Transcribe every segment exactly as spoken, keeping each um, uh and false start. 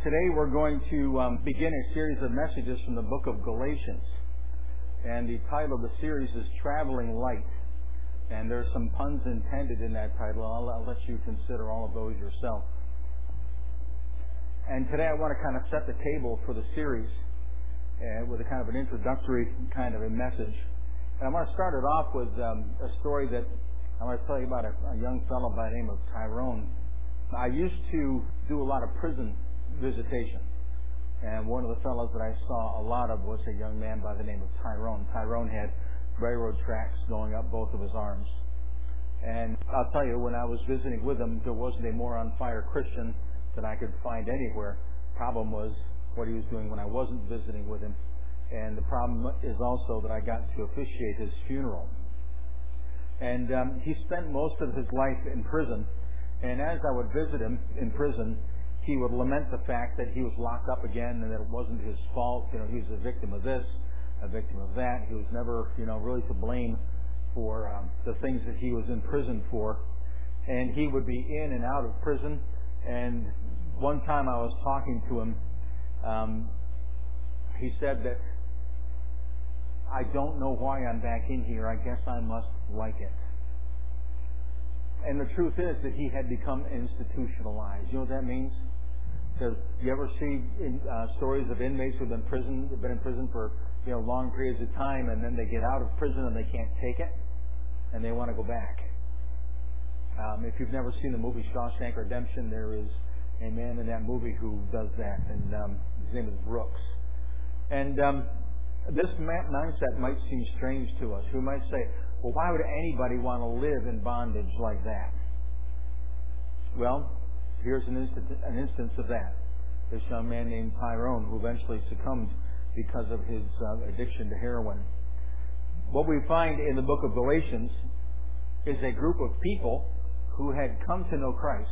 Today we're going to um, begin a series of messages from the book of Galatians. And the title of the series is Traveling Light. And there's some puns intended in that title. I'll, I'll let you consider all of those yourself. And today I want to kind of set the table for the series uh, with a kind of an introductory kind of a message. And I want to start it off with um, a story that I want to tell you about a, a young fellow by the name of Tyrone. I used to do a lot of prison visitation. And one of the fellows that I saw a lot of was a young man by the name of Tyrone. Tyrone had railroad tracks going up both of his arms. And I'll tell you, when I was visiting with him, there wasn't a more on fire Christian that I could find anywhere. Problem was what he was doing when I wasn't visiting with him. And the problem is also that I got to officiate his funeral. And um, he spent most of his life in prison. And as I would visit him in prison, he would lament the fact that he was locked up again and that it wasn't his fault. You know, he was a victim of this, a victim of that. He was never, you know, really to blame for um, the things that he was in prison for. And he would be in and out of prison. And one time I was talking to him, um, he said that, I don't know why I'm back in here. I guess I must like it. And the truth is that he had become institutionalized. You know what that means? Because you ever see in, uh, stories of inmates who've been in prison, been in prison for you know long periods of time, and then they get out of prison and they can't take it, and they want to go back. Um, if you've never seen the movie Shawshank Redemption, there is a man in that movie who does that, and um, his name is Brooks. And um, this mindset might seem strange to us. We might say, well, why would anybody want to live in bondage like that? Well, here's an, instant, an instance of that. This young man named Tyrone who eventually succumbed because of his uh, addiction to heroin. What we find in the book of Galatians is a group of people who had come to know Christ,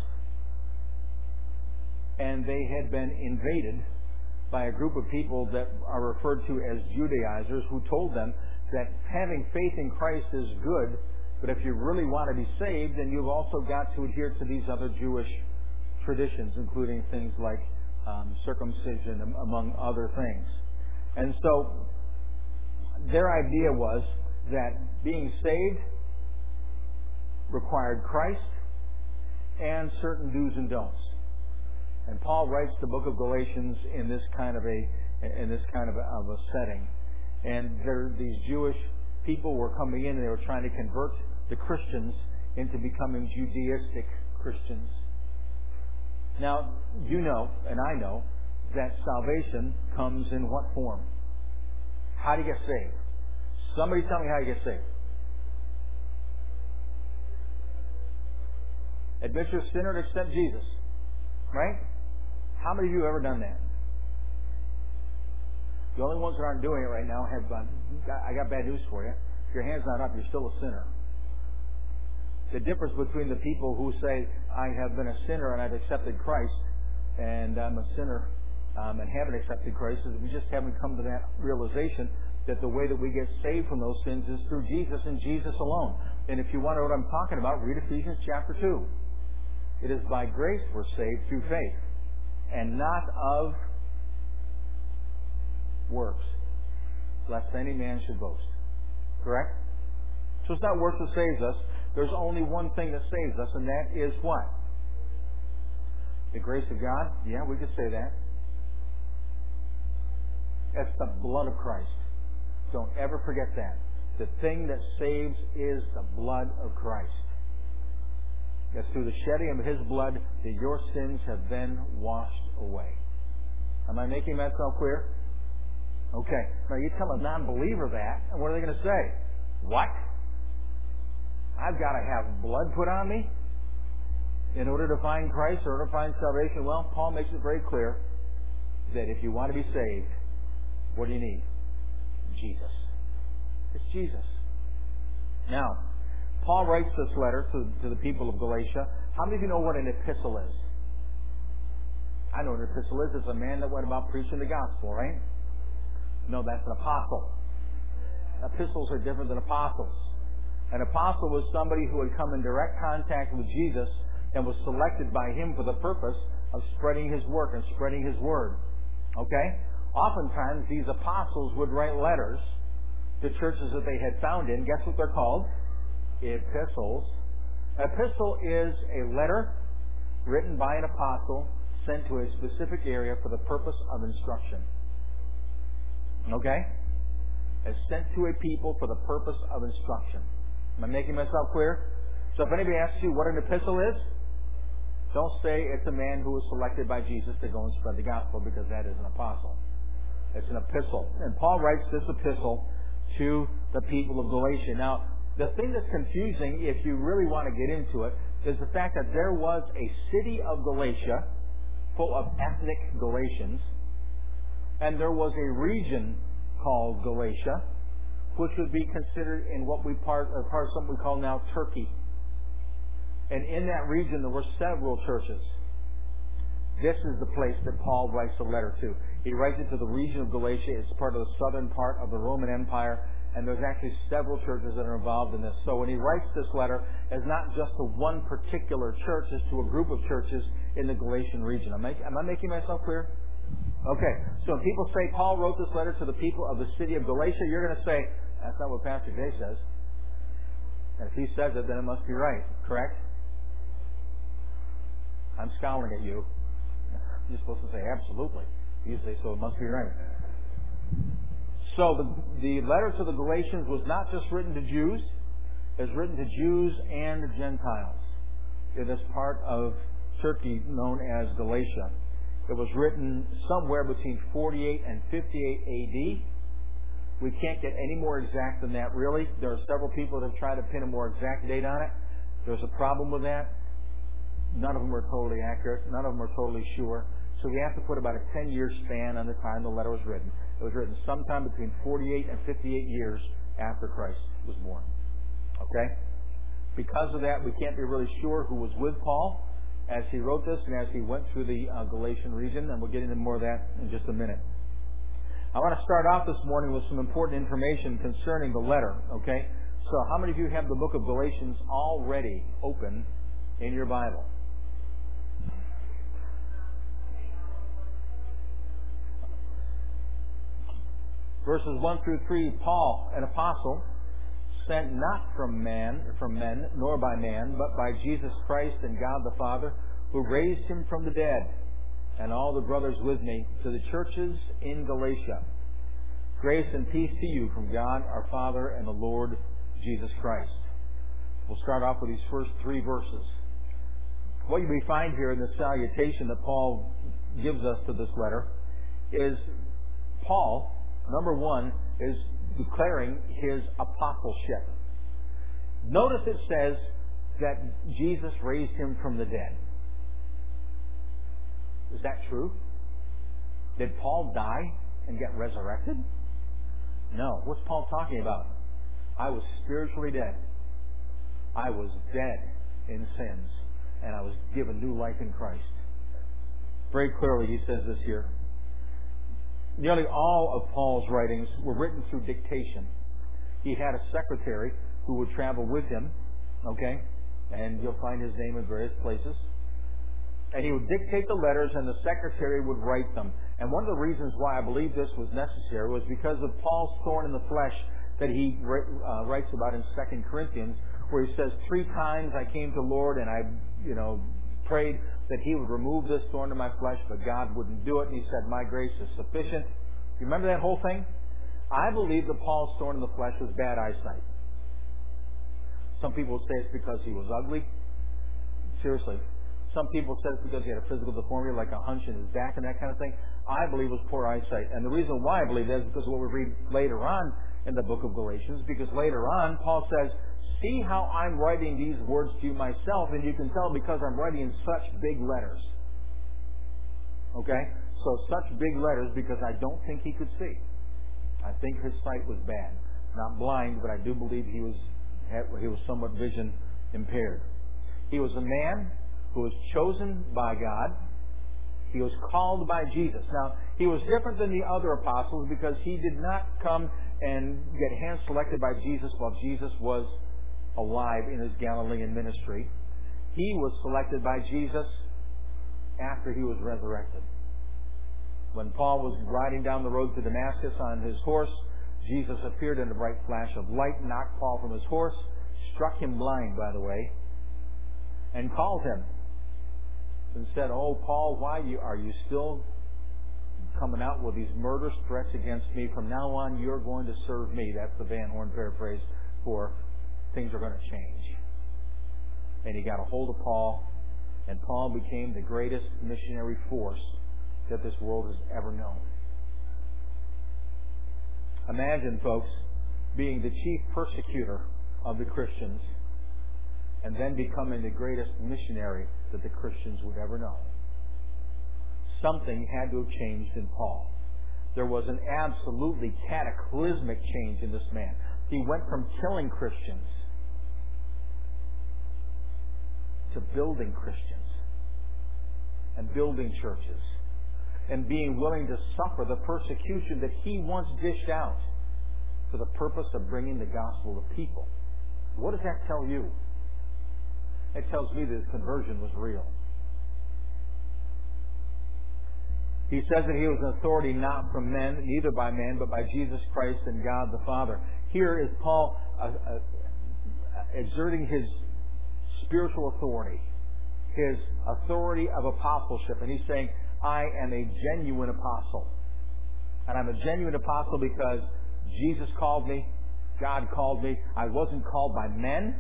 and they had been invaded by a group of people that are referred to as Judaizers, who told them that having faith in Christ is good, but if you really want to be saved, then you've also got to adhere to these other Jewish traditions, including things like um, circumcision, among other things. And so their idea was that being saved required Christ and certain do's and don'ts. And Paul writes the book of Galatians in this kind of a in this kind of a, of a setting. And there, these Jewish people were coming in and they were trying to convert the Christians into becoming Judaistic Christians. Now, you know, and I know, that salvation comes in what form? How do you get saved? Somebody tell me how you get saved. Admit you're a sinner and accept Jesus. Right? How many of you have ever done that? The only ones that aren't doing it right now have, uh, I got bad news for you. If your hand's not up, you're still a sinner. The difference between the people who say, I have been a sinner and I've accepted Christ, and I'm a sinner um, and haven't accepted Christ, is we just haven't come to that realization that the way that we get saved from those sins is through Jesus and Jesus alone. And if you want to know what I'm talking about, read Ephesians chapter two. It is by grace we're saved through faith, and not of works, lest any man should boast. Correct? So it's not works that saves us. There's only one thing that saves us, and that is what? The grace of God? Yeah, we could say that. That's the blood of Christ. Don't ever forget that. The thing that saves is the blood of Christ. That's through the shedding of His blood that your sins have been washed away. Am I making myself clear? Okay. Now you tell a non-believer that, and what are they going to say? What? I've got to have blood put on me in order to find Christ, or in order to find salvation? Well, Paul makes it very clear that if you want to be saved, what do you need? Jesus. It's Jesus. Now, Paul writes this letter to, to the people of Galatia. How many of you know what an epistle is? I know what an epistle is. It's a man that went about preaching the gospel, right? No, that's an apostle. Epistles are different than apostles. An apostle was somebody who had come in direct contact with Jesus and was selected by Him for the purpose of spreading His work and spreading His Word. Okay? Oftentimes, these apostles would write letters to churches that they had found in. Guess what they're called? Epistles. Epistle is a letter written by an apostle sent to a specific area for the purpose of instruction. Okay? It's sent to a people for the purpose of instruction. Am I making myself clear? So if anybody asks you what an epistle is, don't say it's a man who was selected by Jesus to go and spread the gospel, because that is an apostle. It's an epistle. And Paul writes this epistle to the people of Galatia. Now, the thing that's confusing, if you really want to get into it, is the fact that there was a city of Galatia full of ethnic Galatians, and there was a region called Galatia, which would be considered in what we part, uh, part of something we call now Turkey. And in that region, there were several churches. This is the place that Paul writes a letter to. He writes it to the region of Galatia. It's part of the southern part of the Roman Empire, and there's actually several churches that are involved in this. So when he writes this letter, it's not just to one particular church, it's to a group of churches in the Galatian region. Am I, am I making myself clear? Okay, so when people say Paul wrote this letter to the people of the city of Galatia, you're going to say, that's not what Pastor Jay says. And if he says it, then it must be right, correct? I'm scowling at you. You're supposed to say absolutely. You say, so it must be right. So the, the letter to the Galatians was not just written to Jews. It was written to Jews and Gentiles in this part of Turkey known as Galatia. It was written somewhere between forty-eight and fifty-eight A D. We can't get any more exact than that, really. There are several people that have tried to pin a more exact date on it. There's a problem with that. None of them are totally accurate. None of them are totally sure. So we have to put about a ten-year span on the time the letter was written. It was written sometime between forty-eight and fifty-eight years after Christ was born. Okay? Because of that, we can't be really sure who was with Paul as he wrote this and as he went through the uh, Galatian region, and we'll get into more of that in just a minute. I want to start off this morning with some important information concerning the letter. Okay? So how many of you have the book of Galatians already open in your Bible? Verses one through three, Paul, an apostle, sent not from man, from men, nor by man, but by Jesus Christ and God the Father, who raised him from the dead, and all the brothers with me, to the churches in Galatia. Grace and peace to you from God our Father and the Lord Jesus Christ. We'll start off with these first three verses. What we find here in the salutation that Paul gives us to this letter is Paul, number one, is declaring his apostleship. Notice it says that Jesus raised him from the dead. Is that true? Did Paul die and get resurrected? No. What's Paul talking about? I was spiritually dead. I was dead in sins, and I was given new life in Christ. Very clearly he says this here. Nearly all of Paul's writings were written through dictation. He had a secretary who would travel with him, okay? And you'll find his name in various places. And he would dictate the letters, and the secretary would write them. And one of the reasons why I believe this was necessary was because of Paul's thorn in the flesh that he uh, writes about in Second Corinthians, where he says, three times I came to the Lord and I, you know, prayed that he would remove this thorn in my flesh, but God wouldn't do it. And he said, my grace is sufficient. You remember that whole thing? I believe that Paul's thorn in the flesh was bad eyesight. Some people would say it's because he was ugly. Seriously. Some people say it's because he had a physical deformity, like a hunch in his back and that kind of thing. I believe it was poor eyesight. And the reason why I believe that is because of what we read later on in the book of Galatians, because later on, Paul says, see how I'm writing these words to you myself, and you can tell because I'm writing in such big letters. Okay? So such big letters because I don't think he could see. I think his sight was bad. Not blind, but I do believe he was he was somewhat vision impaired. He was a man who was chosen by God. He was called by Jesus. Now, he was different than the other apostles because he did not come and get hand-selected by Jesus while Jesus was alive in his Galilean ministry. He was selected by Jesus after he was resurrected. When Paul was riding down the road to Damascus on his horse, Jesus appeared in a bright flash of light, knocked Paul from his horse, struck him blind, by the way, and called him and said, "Oh, Paul, why are you still coming out with these murderous threats against me? From now on, you're going to serve me." That's the Van Horn paraphrase for things are going to change. And he got a hold of Paul, and Paul became the greatest missionary force that this world has ever known. Imagine, folks, being the chief persecutor of the Christians and then becoming the greatest missionary that the Christians would ever know. Something had to have changed in Paul. There was an absolutely cataclysmic change in this man. He went from killing Christians to building Christians and building churches and being willing to suffer the persecution that he once dished out for the purpose of bringing the gospel to people. What does that tell you? It tells me that his conversion was real. He says that he was an authority not from men, neither by man, but by Jesus Christ and God the Father. Here is Paul uh, uh, exerting his spiritual authority, his authority of apostleship. And he's saying, I am a genuine apostle. And I'm a genuine apostle because Jesus called me, God called me. I wasn't called by men.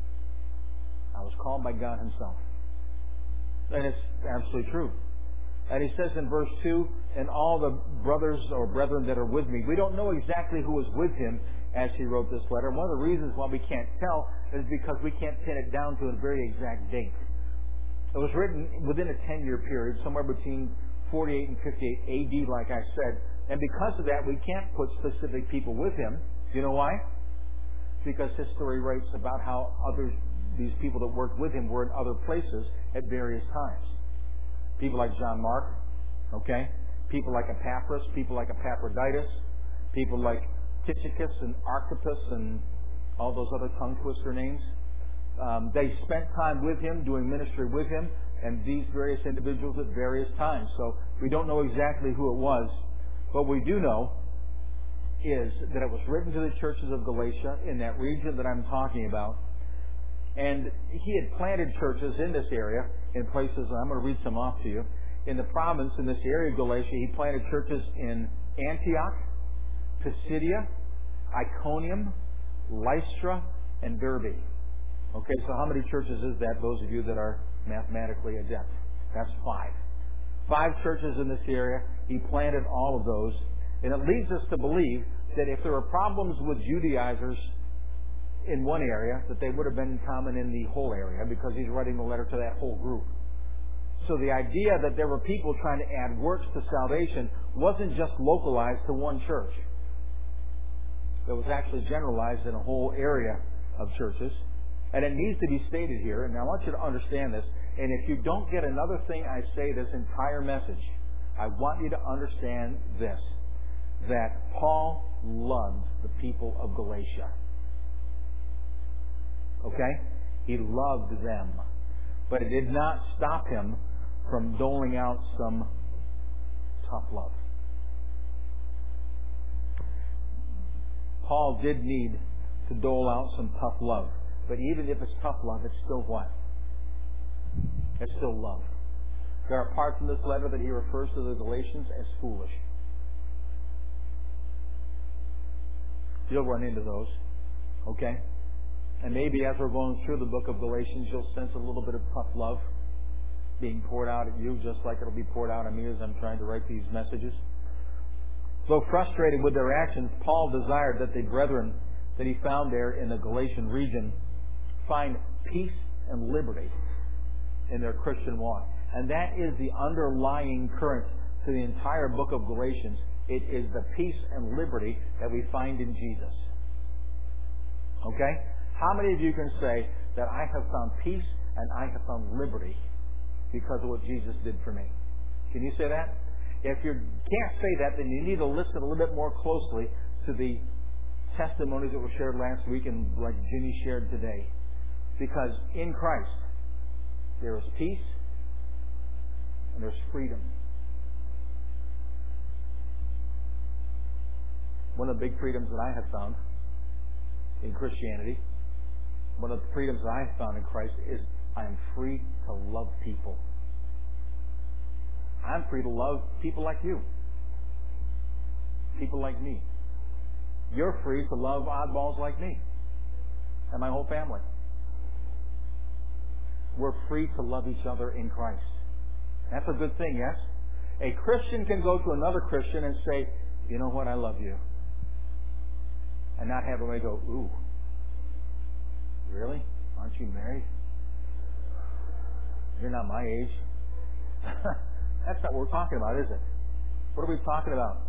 I was called by God himself. And it's absolutely true. And he says in verse two, and all the brothers or brethren that are with me. We don't know exactly who was with him as he wrote this letter. One of the reasons why we can't tell is because we can't pin it down to a very exact date. It was written within a ten-year period, somewhere between forty-eight and fifty-eight A D, like I said. And because of that, we can't put specific people with him. Do you know why? Because history writes about how others, these people that worked with him were in other places at various times. People like John Mark, okay? People like Epaphras, people like Epaphroditus, people like Tychicus and Archippus and all those other tongue twister names. Um, they spent time with him, doing ministry with him, and these various individuals at various times. So we don't know exactly who it was. What we do know is that it was written to the churches of Galatia in that region that I'm talking about. And he had planted churches in this area, in places, and I'm going to read some off to you. In the province, in this area of Galatia, he planted churches in Antioch, Pisidia, Iconium, Lystra, and Derbe. Okay, so how many churches is that, those of you that are mathematically adept? That's five. Five churches in this area. He planted all of those. And it leads us to believe that if there were problems with Judaizers in one area, that they would have been common in the whole area, because he's writing the letter to that whole group. So the idea that there were people trying to add works to salvation wasn't just localized to one church. It was actually generalized in a whole area of churches. And it needs to be stated here, and I want you to understand this, and if you don't get another thing I say this entire message, I want you to understand this, that Paul loved the people of Galatia. Okay? He loved them. But it did not stop him from doling out some tough love. Paul did need to dole out some tough love. But even if it's tough love, it's still what? It's still love. There are parts in this letter that he refers to the Galatians as foolish. You'll run into those. Okay? And maybe as we're going through the book of Galatians, you'll sense a little bit of tough love being poured out at you, just like it'll be poured out on me as I'm trying to write these messages. Though frustrated with their actions, Paul desired that the brethren that he found there in the Galatian region find peace and liberty in their Christian walk. And that is the underlying current to the entire book of Galatians. It is the peace and liberty that we find in Jesus. Okay? How many of you can say that I have found peace and I have found liberty because of what Jesus did for me? Can you say that? If you can't say that, then you need to listen a little bit more closely to the testimonies that were shared last week and like Ginny shared today. Because in Christ, there is peace, and there's freedom. One of the big freedoms that I have found in Christianity, one of the freedoms that I have found in Christ is I am free to love people. I'm free to love people like you. People like me. You're free to love oddballs like me and my whole family. We're free to love each other in Christ. That's a good thing, yes? A Christian can go to another Christian and say, you know what, I love you. And not have everybody go, ooh, really? Aren't you married? You're not my age. That's not what we're talking about, is it? What are we talking about?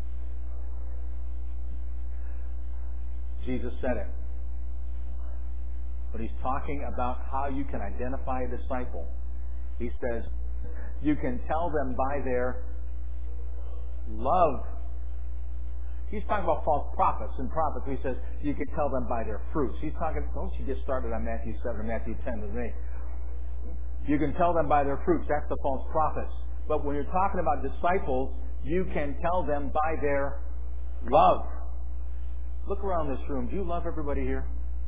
Jesus said it. But he's talking about how you can identify a disciple. He says, you can tell them by their love. He's talking about false prophets and prophets. He says, you can tell them by their fruits. He's talking, don't you get started on Matthew seven or Matthew ten with me. You can tell them by their fruits. That's the false prophets. But when you're talking about disciples, you can tell them by their love. Look around this room. Do you love everybody here?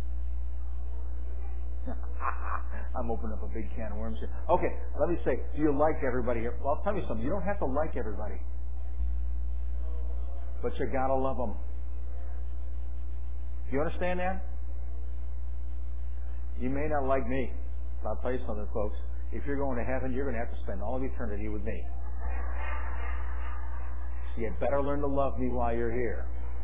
I'm opening up a big can of worms here. Okay, let me say, do you like everybody here? Well, I'll tell you something. You don't have to like everybody. But you gotta love them. Do you understand that? You may not like me, but I'll tell you something, folks. If you're going to heaven, you're going to have to spend all of eternity with me. So you better learn to love me while you're here.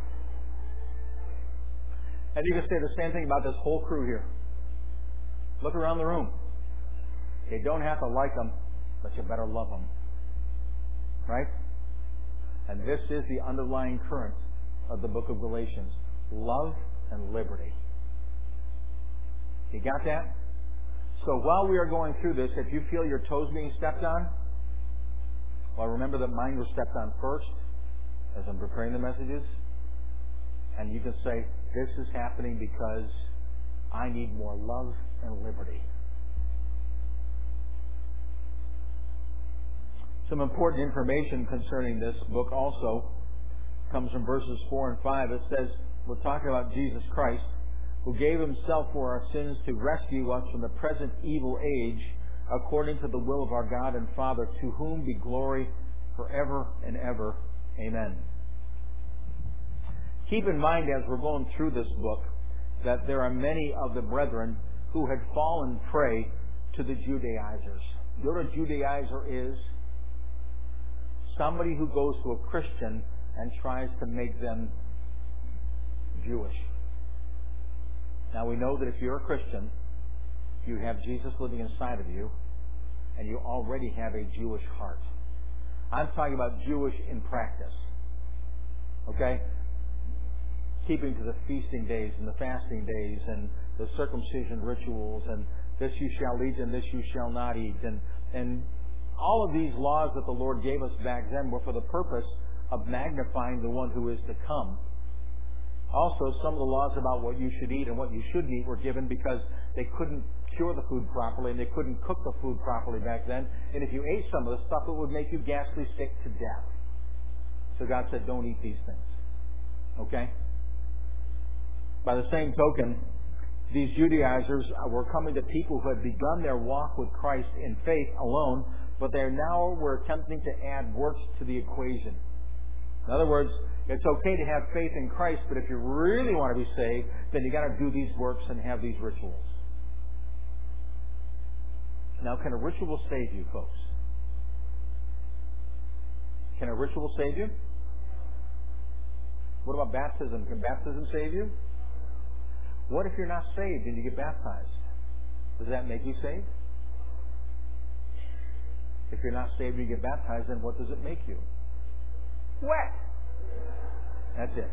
And you can say the same thing about this whole crew here. Look around the room. You don't have to like them, but you better love them. Right? And this is the underlying current of the book of Galatians. Love and liberty. You got that? So while we are going through this, if you feel your toes being stepped on, well, remember that mine were stepped on first as I'm preparing the messages. And you can say, this is happening because I need more love and liberty. Some important information concerning this book also comes from verses four and five. It says, we're talking about Jesus Christ, who gave himself for our sins to rescue us from the present evil age, according to the will of our God and Father, to whom be glory forever and ever. Amen. Keep in mind as we're going through this book that there are many of the brethren who had fallen prey to the Judaizers. You know what a Judaizer is? Somebody who goes to a Christian and tries to make them Jewish. Now we know that if you're a Christian, you have Jesus living inside of you, and you already have a Jewish heart. I'm talking about Jewish in practice. Okay? Keeping to the feasting days and the fasting days and the circumcision rituals and this you shall eat and this you shall not eat. And, and all of these laws that the Lord gave us back then were for the purpose of magnifying the one who is to come. Also, some of the laws about what you should eat and what you shouldn't eat were given because they couldn't cure the food properly and they couldn't cook the food properly back then. And if you ate some of the stuff, it would make you ghastly sick to death. So God said, don't eat these things. Okay? By the same token, these Judaizers were coming to people who had begun their walk with Christ in faith alone, but they now were attempting to add works to the equation. In other words, it's okay to have faith in Christ, but if you really want to be saved, then you got to do these works and have these rituals. Now, can a ritual save you, folks? Can a ritual save you? What about baptism? Can baptism save you? What if you're not saved and you get baptized? Does that make you saved? If you're not saved and you get baptized, then what does it make you? Wet. That's it.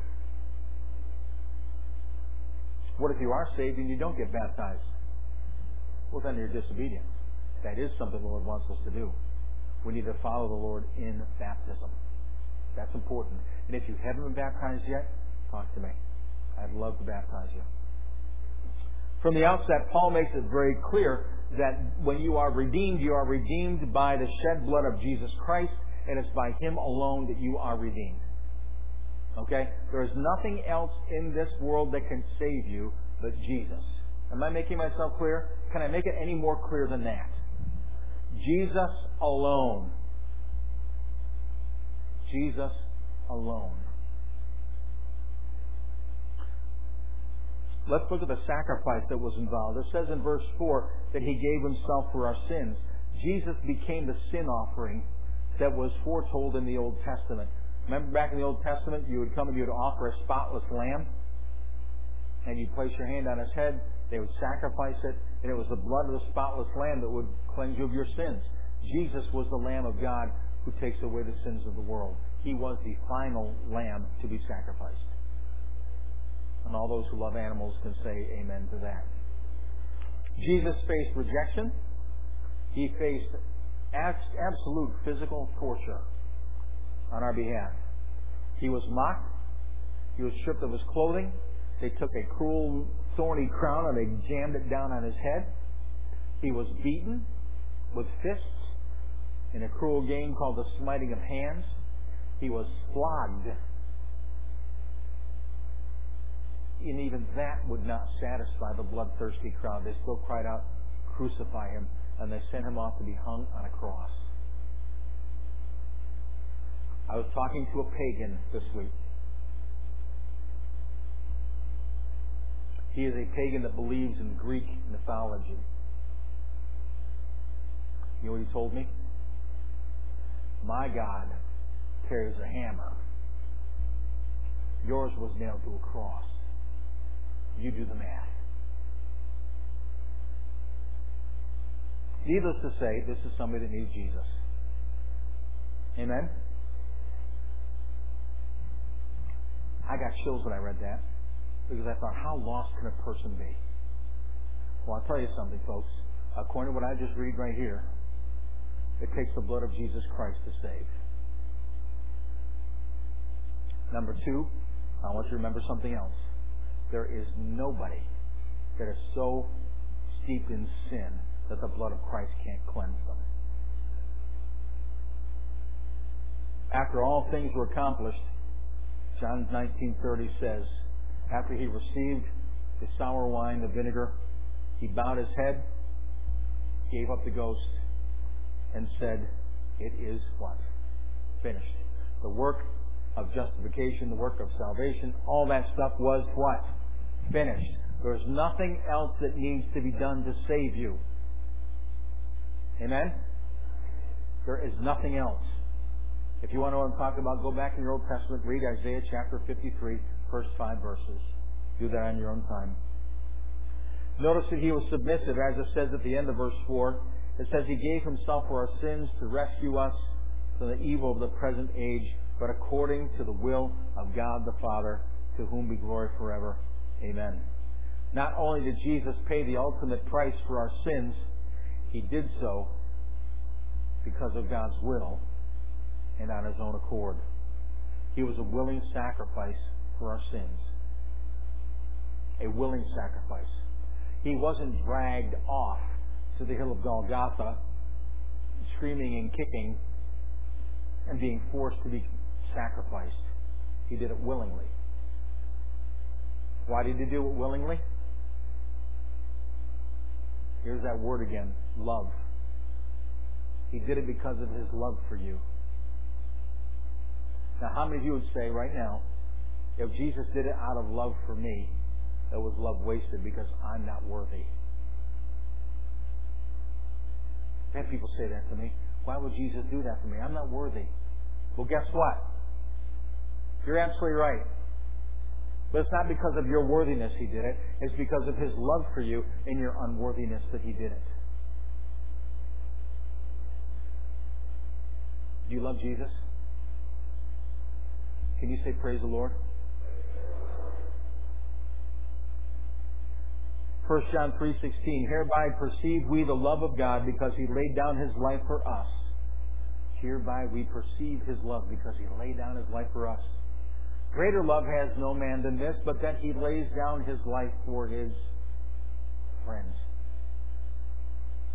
What if you are saved and you don't get baptized? Well, then you're disobedient. That is something the Lord wants us to do. We need to follow the Lord in baptism. That's important. And if you haven't been baptized yet, talk to me. I'd love to baptize you. From the outset, Paul makes it very clear that when you are redeemed, you are redeemed by the shed blood of Jesus Christ, and it's by Him alone that you are redeemed. Okay? There is nothing else in this world that can save you but Jesus. Am I making myself clear? Can I make it any more clear than that? Jesus alone. Jesus alone. Let's look at the sacrifice that was involved. It says in verse four that He gave Himself for our sins. Jesus became the sin offering that was foretold in the Old Testament. Remember back in the Old Testament, you would come and you would offer a spotless lamb, and you'd place your hand on His head, they would sacrifice it, and it was the blood of the spotless lamb that would cleanse you of your sins. Jesus was the Lamb of God who takes away the sins of the world. He was the final lamb to be sacrificed. And all those who love animals can say amen to that. Jesus faced rejection. He faced absolute physical torture on our behalf. He was mocked. He was stripped of His clothing. They took a cruel, thorny crown and they jammed it down on His head. He was beaten with fists in a cruel game called the smiting of hands. He was flogged. And even that would not satisfy the bloodthirsty crowd. They still cried out, "Crucify Him." And they sent Him off to be hung on a cross. I was talking to a pagan this week. He is a pagan that believes in Greek mythology. You know what he told me? My God carries a hammer. Yours was nailed to a cross. You do the math. Needless to say, this is somebody that needs Jesus. Amen? I got chills when I read that, because I thought, how lost can a person be? Well, I'll tell you something, folks. According to what I just read right here, it takes the blood of Jesus Christ to save. Number two, I want you to remember something else. There is nobody that is so steeped in sin that the blood of Christ can't cleanse them. After all things were accomplished, John nineteen thirty says, after He received the sour wine, the vinegar, He bowed His head, gave up the ghost, and said, it is what? Finished. The work of justification, the work of salvation, all that stuff was what? Finished. There's nothing else that needs to be done to save you. Amen? There is nothing else. If you want to know what I'm talking about, go back in your Old Testament, read Isaiah chapter fifty-three, first five verses. Do that on your own time. Notice that He was submissive, as it says at the end of verse four. It says He gave Himself for our sins to rescue us from the evil of the present age, but according to the will of God the Father, to whom be glory forever. Amen. Not only did Jesus pay the ultimate price for our sins, He did so because of God's will and on His own accord. He was a willing sacrifice for our sins. A willing sacrifice. He wasn't dragged off to the hill of Golgotha, screaming and kicking and being forced to be sacrificed. He did it willingly. Why did He do it willingly? Here's that word again, love. He did it because of His love for you. Now, how many of you would say right now, if Jesus did it out of love for me, that was love wasted because I'm not worthy? I have people say that to me. Why would Jesus do that for me? I'm not worthy. Well, guess what? You're absolutely right. But it's not because of your worthiness He did it. It's because of His love for you and your unworthiness that He did it. Do you love Jesus? Can you say praise the Lord? First John three sixteen, hereby perceive we the love of God because He laid down His life for us. Hereby we perceive His love because He laid down His life for us. Greater love has no man than this, but that He lays down His life for His friends.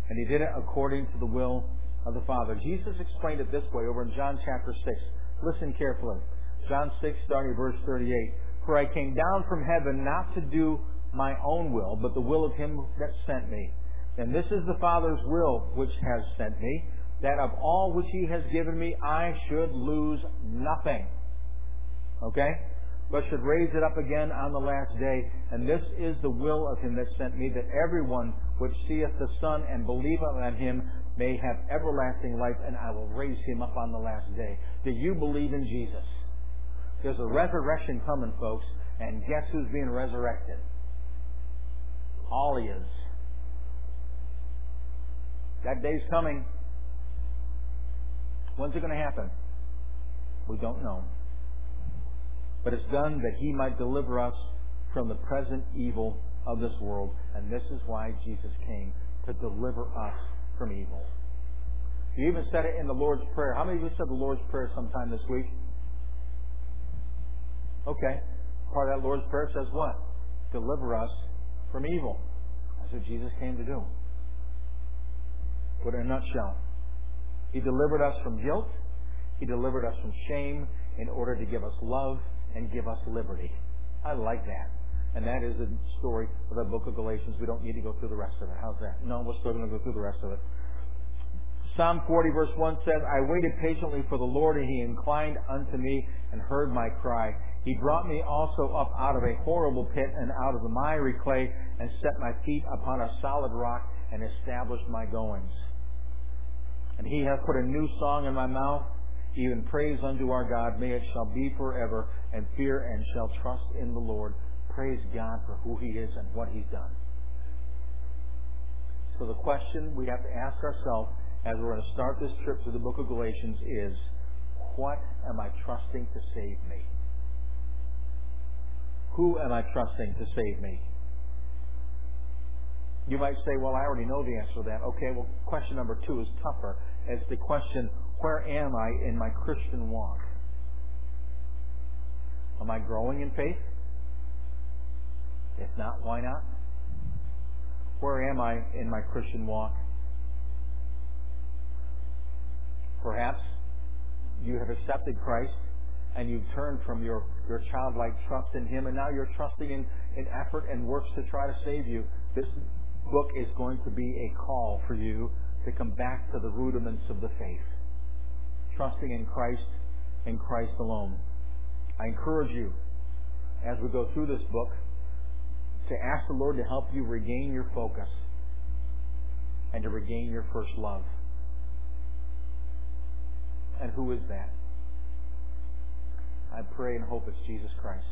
and He did it according to the will of the Father. Jesus explained it this way over in John chapter six. Listen carefully. John six, starting at verse thirty-eight. For I came down from heaven not to do my own will, but the will of Him that sent me. And this is the Father's will which has sent me, that of all which He has given me I should lose nothing. Okay? But should raise it up again on the last day. And this is the will of Him that sent me, that everyone which seeth the Son and believeth on Him may have everlasting life, and I will raise him up on the last day. Do you believe in Jesus? There's a resurrection coming, folks, and guess who's being resurrected? All He is. That day's coming. When's it going to happen? We don't know. But it's done that He might deliver us from the present evil of this world. And this is why Jesus came, to deliver us from evil. You even said it in the Lord's Prayer. How many of you said the Lord's Prayer sometime this week? Okay. Part of that Lord's Prayer says what? Deliver us from evil. That's what Jesus came to do. Put it in a nutshell. He delivered us from guilt. He delivered us from shame in order to give us love and give us liberty. I like that. And that is the story of the book of Galatians. We don't need to go through the rest of it. How's that? No, we're still going to go through the rest of it. Psalm forty verse one says, I waited patiently for the Lord, and He inclined unto me and heard my cry. He brought me also up out of a horrible pit and out of the miry clay, and set my feet upon a solid rock, and established my goings. And He hath put a new song in my mouth, even praise unto our God. May it shall be forever, and fear and shall trust in the Lord. Praise God for who He is and what He's done. So the question we have to ask ourselves as we're going to start this trip through the book of Galatians is, what am I trusting to save me? Who am I trusting to save me? You might say, well, I already know the answer to that. Okay, well, question number two is tougher. It's the question, where am I in my Christian walk? Am I growing in faith? If not, why not? Where am I in my Christian walk? Perhaps you have accepted Christ and you've turned from your, your childlike trust in Him, and now you're trusting in, in effort and works to try to save you. This book is going to be a call for you to come back to the rudiments of the faith. Trusting in Christ and Christ alone. I encourage you, as we go through this book, to ask the Lord to help you regain your focus and to regain your first love. And who is that? I pray and hope it's Jesus Christ.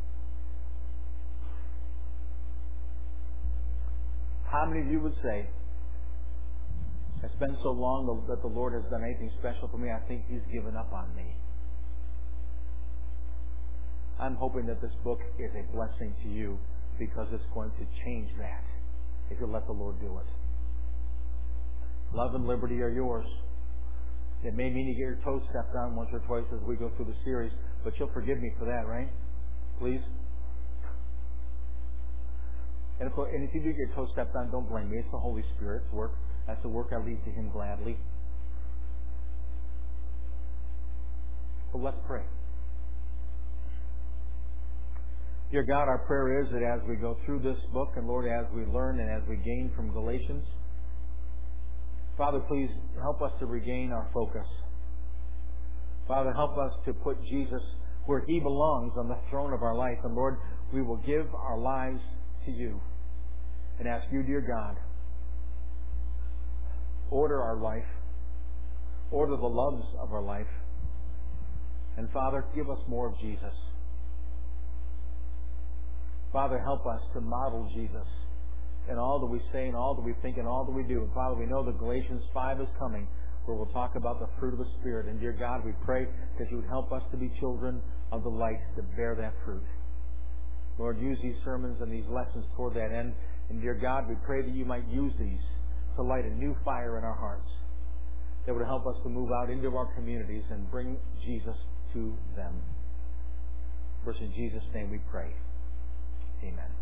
How many of you would say, it's been so long that the Lord has done anything special for me, I think He's given up on me? I'm hoping that this book is a blessing to you, because it's going to change that if you let the Lord do it. Love and liberty are yours. It may mean you get your toes stepped on once or twice as we go through the series, but you'll forgive me for that, right? Please? And if, and if you do get your toes stepped on, don't blame me. It's the Holy Spirit's work. That's the work I leave to Him gladly. But let's pray. Dear God, our prayer is that as we go through this book, and Lord, as we learn and as we gain from Galatians, Father, please help us to regain our focus. Father, help us to put Jesus where He belongs, on the throne of our life. And Lord, we will give our lives to You and ask You, dear God, order our life, order the loves of our life, and Father, give us more of Jesus. Father, help us to model Jesus in all that we say and all that we think and all that we do. And Father, we know that Galatians five is coming, where we'll talk about the fruit of the Spirit. And dear God, we pray that You would help us to be children of the light, to bear that fruit. Lord, use these sermons and these lessons toward that end. And dear God, we pray that You might use these to light a new fire in our hearts that would help us to move out into our communities and bring Jesus to them. First, in Jesus' name we pray. Amen.